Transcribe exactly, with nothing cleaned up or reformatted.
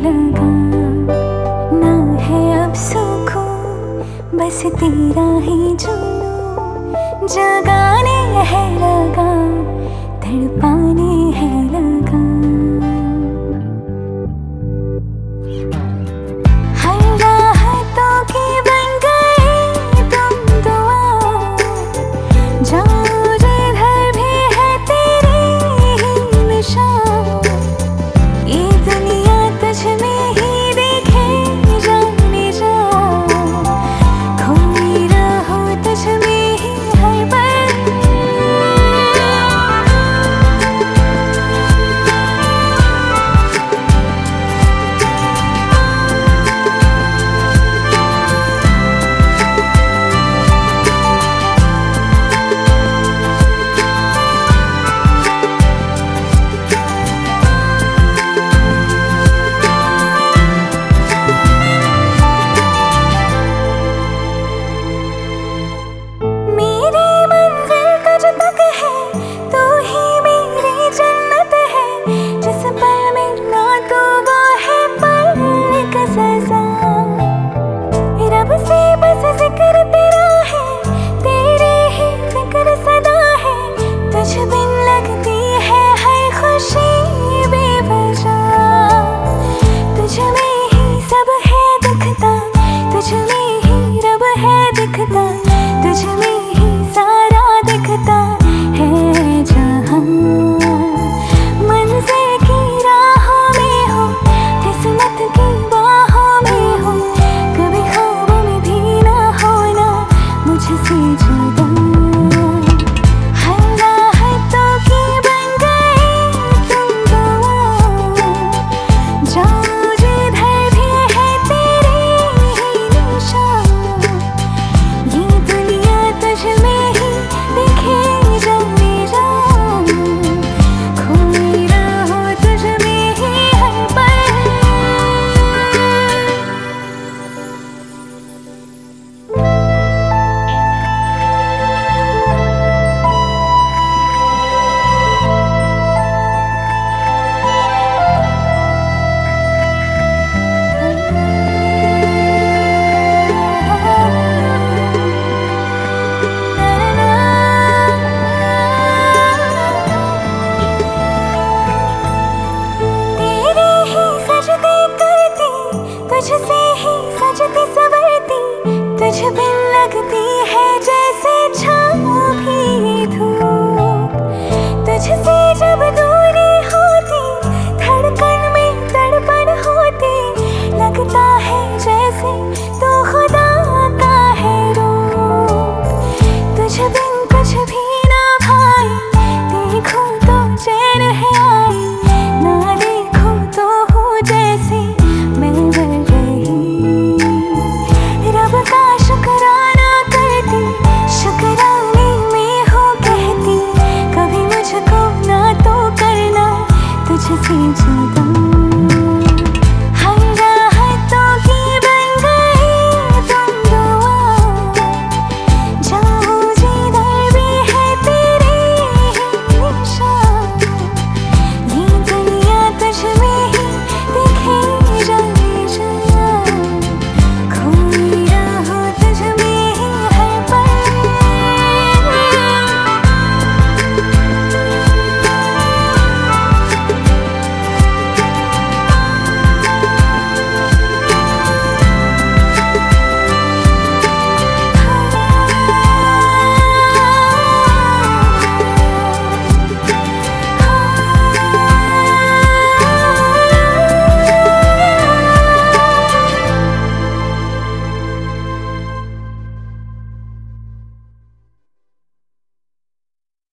लगा, ना है अब सुकून बस तेरा ही जुनून, जगाने है लगा, तड़पाने है लगा। हर राहतों की बन गई तुम दुआ, जाओ जिधर भी है तेरी ही निशान, ये दुनिया तुझ में ही देखे जाने जा, खोई रहो तुझ में ही हर पल। तुझ में ही सारा दिखता है जहां, मंज़िल की राहों में हो, किस्मत की बाहों में हो, कभी ख्वाबों में भी ना होना मुझसे जुदा। हर राहतों की बन गई तुम दुआ, जाओ जिधर भी है तेरी ही निशान, तुझ में ही दिखे जाने जा, खोई रहो तुझ में ही हर पल। तुझसे ही सजती संवरती, तुझ बिन लगती है जैसे छाँव भी धूप, तुझसे जब दूरी होती धड़कन में तड़पन होती, लगता है जैसे तू खुदा का है रूप। तुझ बिन कुछ भी ना भाई, देखूं तो चैन है आई, ना देखूं तो हूँ जैसे मैं शुक्राना करती, शुक्राने में हो कहती, कभी मुझको ना तो करना तुझसे जुदा।